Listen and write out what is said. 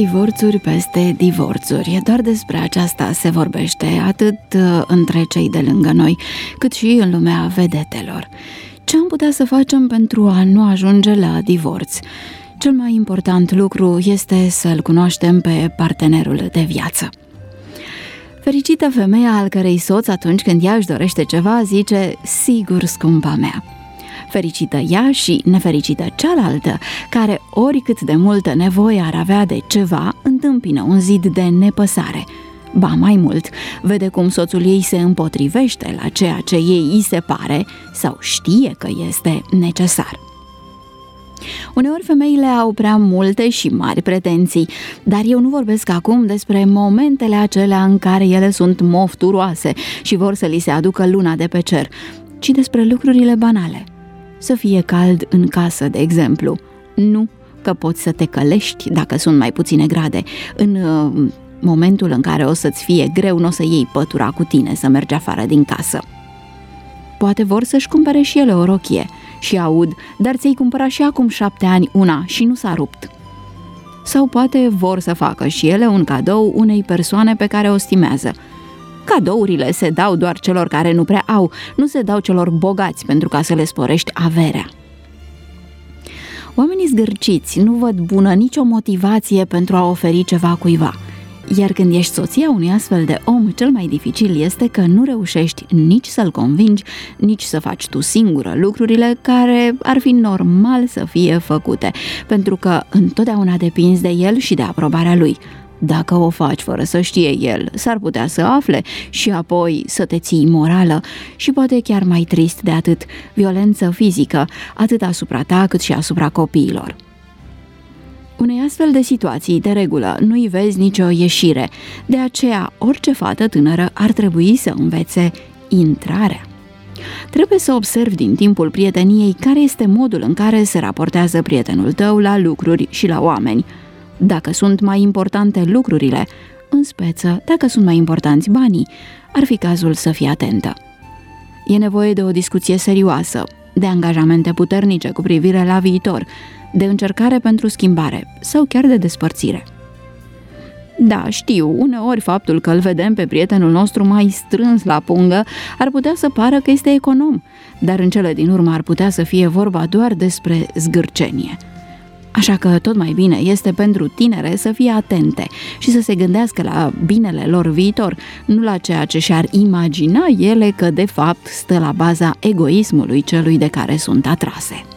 Divorțuri peste divorțuri. Doar despre aceasta se vorbește, atât între cei de lângă noi, cât și în lumea vedetelor. Ce am putea să facem pentru a nu ajunge la divorț? Cel mai important lucru este să-l cunoaștem pe partenerul de viață. Fericită femeia al cărei soț, atunci când ea își dorește ceva, zice: sigur, scumpa mea. Fericită ea și nefericită cealaltă, care oricât de multă nevoie ar avea de ceva, întâmpină un zid de nepăsare. Ba mai mult, vede cum soțul ei se împotrivește la ceea ce ei îi se pare sau știe că este necesar. Uneori femeile au prea multe și mari pretenții, dar eu nu vorbesc acum despre momentele acelea în care ele sunt mofturoase și vor să li se aducă luna de pe cer, ci despre lucrurile banale. Să fie cald în casă, de exemplu. Nu că poți să te călești dacă sunt mai puține grade. În momentul în care o să-ți fie greu, nu o să iei pătura cu tine să mergi afară din casă. Poate vor să-și cumpere și ele o rochie și aud: dar ți-ai cumpărat și acum 7 ani una și nu s-a rupt. Sau poate vor să facă și ele un cadou unei persoane pe care o stimează. Cadourile se dau doar celor care nu prea au, nu se dau celor bogați pentru ca să le sporești averea. Oamenii zgârciți nu văd bună nicio motivație pentru a oferi ceva cuiva. Iar când ești soția unui astfel de om, cel mai dificil este că nu reușești nici să-l convingi, nici să faci tu singură lucrurile care ar fi normal să fie făcute, pentru că întotdeauna depinzi de el și de aprobarea lui. Dacă o faci fără să știe el, s-ar putea să afle și apoi să te ții morală și poate chiar mai trist de atât, violență fizică, atât asupra ta cât și asupra copiilor. Unei astfel de situații, de regulă, nu-i vezi nicio ieșire, de aceea orice fată tânără ar trebui să învețe intrarea. Trebuie să observi din timpul prieteniei care este modul în care se raportează prietenul tău la lucruri și la oameni. Dacă sunt mai importante lucrurile, în speță, dacă sunt mai importanți banii, ar fi cazul să fii atentă. E nevoie de o discuție serioasă, de angajamente puternice cu privire la viitor, de încercare pentru schimbare sau chiar de despărțire. Da, știu, uneori faptul că îl vedem pe prietenul nostru mai strâns la pungă ar putea să pară că este econom, dar în cele din urmă ar putea să fie vorba doar despre zgârcenie. Așa că tot mai bine este pentru tinere să fie atente și să se gândească la binele lor viitor, nu la ceea ce și-ar imagina ele că de fapt stă la baza egoismului celui de care sunt atrase.